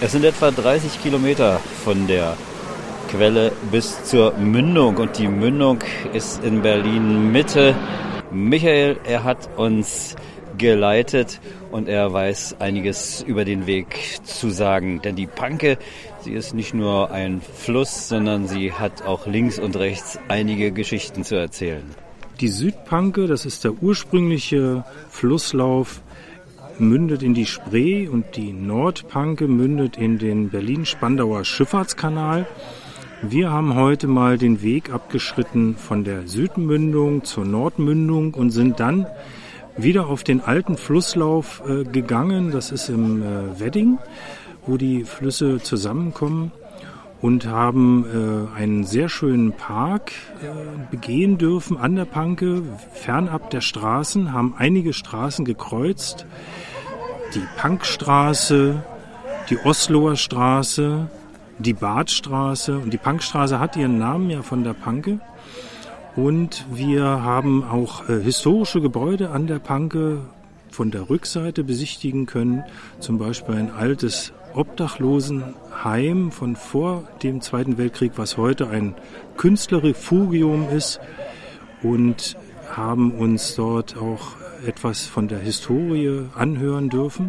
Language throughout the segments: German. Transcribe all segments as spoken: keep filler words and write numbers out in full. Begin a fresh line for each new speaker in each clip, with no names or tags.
Es sind etwa dreißig Kilometer von der Quelle bis zur Mündung und die Mündung ist in Berlin Mitte. Michael, er hat uns geleitet und er weiß einiges über den Weg zu sagen, denn die Panke, sie ist nicht nur ein Fluss, sondern sie hat auch links und rechts einige Geschichten zu erzählen.
Die Südpanke, das ist der ursprüngliche Flusslauf, mündet in die Spree und die Nordpanke mündet in den Berlin-Spandauer Schifffahrtskanal. Wir haben heute mal den Weg abgeschritten von der Südmündung zur Nordmündung und sind dann wieder auf den alten Flusslauf äh, gegangen. Das ist im äh, Wedding, wo die Flüsse zusammenkommen, und haben äh, einen sehr schönen Park äh, begehen dürfen an der Panke, fernab der Straßen, haben einige Straßen gekreuzt. Die Pankstraße, die Osloer Straße, die Badstraße. Und die Pankstraße hat ihren Namen ja von der Panke. Und wir haben auch äh, historische Gebäude an der Panke von der Rückseite besichtigen können. Zum Beispiel ein altes Obdachlosenheim von vor dem Zweiten Weltkrieg, was heute ein Künstlerrefugium ist, und haben uns dort auch etwas von der Historie anhören dürfen.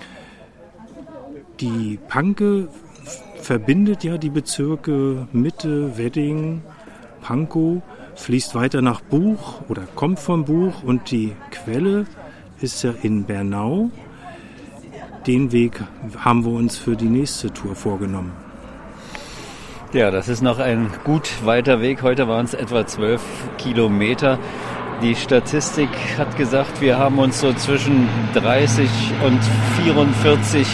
Die Panke verbindet ja die Bezirke Mitte, Wedding, Pankow, fließt weiter nach Buch oder kommt vom Buch, und die Quelle ist ja in Bernau. Den Weg haben wir uns für die nächste Tour vorgenommen.
Ja, das ist noch ein gut weiter Weg. Heute waren es etwa zwölf Kilometer. Die Statistik hat gesagt, wir haben uns so zwischen dreißig und vierundvierzig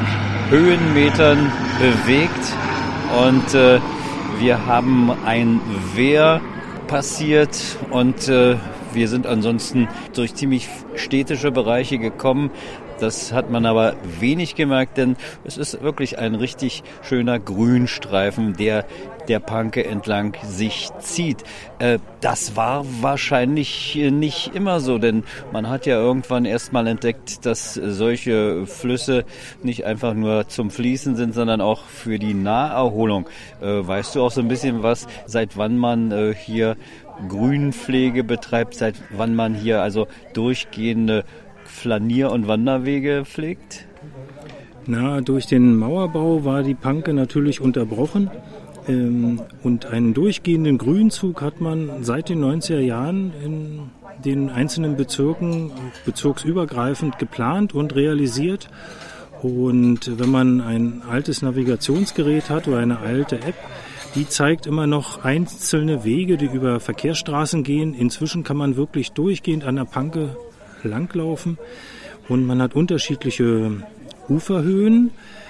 Höhenmetern bewegt. Und äh, wir haben ein Wehr passiert und äh, wir sind ansonsten durch ziemlich städtische Bereiche gekommen. Das hat man aber wenig gemerkt, denn es ist wirklich ein richtig schöner Grünstreifen, der der Panke entlang sich zieht. Äh, das war wahrscheinlich nicht immer so, denn man hat ja irgendwann erst mal entdeckt, dass solche Flüsse nicht einfach nur zum Fließen sind, sondern auch für die Naherholung. Äh, weißt du auch so ein bisschen was, seit wann man äh, hier Grünpflege betreibt, seit wann man hier also durchgehende Flanier- und Wanderwege pflegt?
Na, durch den Mauerbau war die Panke natürlich unterbrochen. Ähm, und einen durchgehenden Grünzug hat man seit den neunziger Jahren in den einzelnen Bezirken, bezirksübergreifend geplant und realisiert. Und wenn man ein altes Navigationsgerät hat oder eine alte App, die zeigt immer noch einzelne Wege, die über Verkehrsstraßen gehen. Inzwischen kann man wirklich durchgehend an der Panke langlaufen und man hat unterschiedliche Uferhöhen.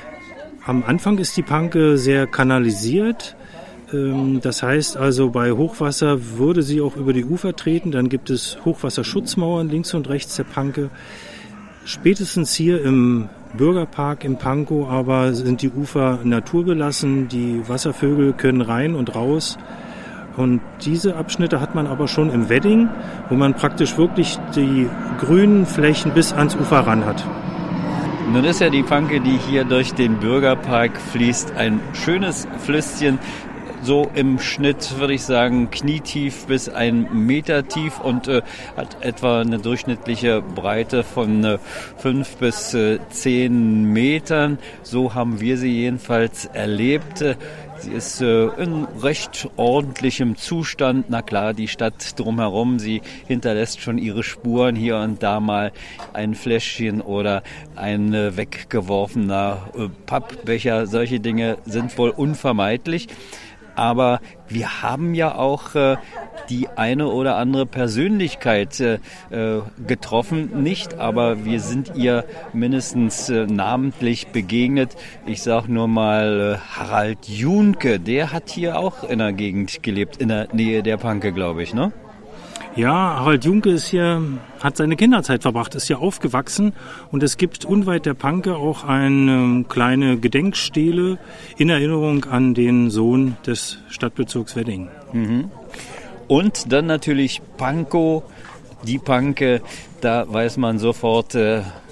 Am Anfang ist die Panke sehr kanalisiert. Das heißt also, bei Hochwasser würde sie auch über die Ufer treten. Dann gibt es Hochwasserschutzmauern links und rechts der Panke. Spätestens hier im Bürgerpark in Pankow aber sind die Ufer naturbelassen. Die Wasservögel können rein und raus. Und diese Abschnitte hat man aber schon im Wedding, wo man praktisch wirklich die grünen Flächen bis ans Ufer ran hat.
Nun ist ja die Panke, die hier durch den Bürgerpark fließt, ein schönes Flüsschen. So im Schnitt würde ich sagen knietief bis ein Meter tief und äh, hat etwa eine durchschnittliche Breite von äh, fünf bis äh, zehn Metern. So haben wir sie jedenfalls erlebt. Sie ist äh, in recht ordentlichem Zustand. Na klar, die Stadt drumherum, sie hinterlässt schon ihre Spuren. Hier und da mal ein Fläschchen oder ein äh, weggeworfener äh, Pappbecher. Solche Dinge sind wohl unvermeidlich. Aber wir haben ja auch äh, die eine oder andere Persönlichkeit äh, getroffen. Nicht, aber wir sind ihr mindestens äh, namentlich begegnet. Ich sage nur mal äh, Harald Junke, der hat hier auch in der Gegend gelebt, in der Nähe der Panke, glaube ich, ne?
Ja, Harald Junke ist hier, hat seine Kinderzeit verbracht, ist hier aufgewachsen und es gibt unweit der Panke auch eine kleine Gedenkstele in Erinnerung an den Sohn des Stadtbezirks Wedding.
Mhm. Und dann natürlich Pankow, die Panke, da weiß man sofort, äh,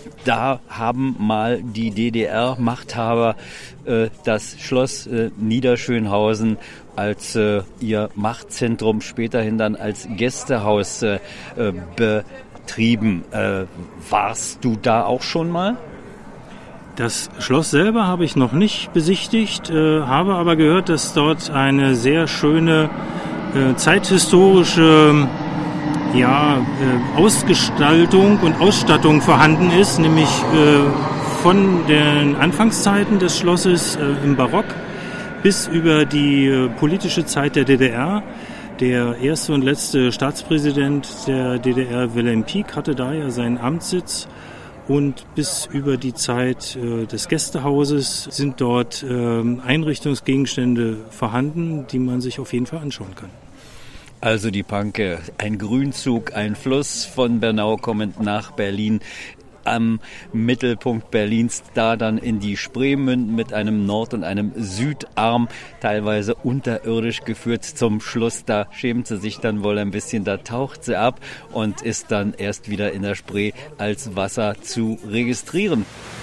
Da haben mal die D D R-Machthaber äh, das Schloss äh, Niederschönhausen als äh, ihr Machtzentrum, späterhin dann als Gästehaus äh, betrieben. Äh, warst du da auch schon mal?
Das Schloss selber habe ich noch nicht besichtigt, äh, habe aber gehört, dass dort eine sehr schöne äh, zeithistorische ja, äh, Ausgestaltung und Ausstattung vorhanden ist, nämlich äh, von den Anfangszeiten des Schlosses äh, im Barock bis über die äh, politische Zeit der D D R. Der erste und letzte Staatspräsident der D D R, Wilhelm Pieck, hatte da ja seinen Amtssitz. Und bis über die Zeit äh, des Gästehauses sind dort äh, Einrichtungsgegenstände vorhanden, die man sich auf jeden Fall anschauen kann.
Also die Panke, ein Grünzug, ein Fluss von Bernau kommend nach Berlin. Am Mittelpunkt Berlins, da dann in die Spree münden mit einem Nord- und einem Südarm, teilweise unterirdisch geführt zum Schluss. Da schämt sie sich dann wohl ein bisschen, da taucht sie ab und ist dann erst wieder in der Spree als Wasser zu registrieren.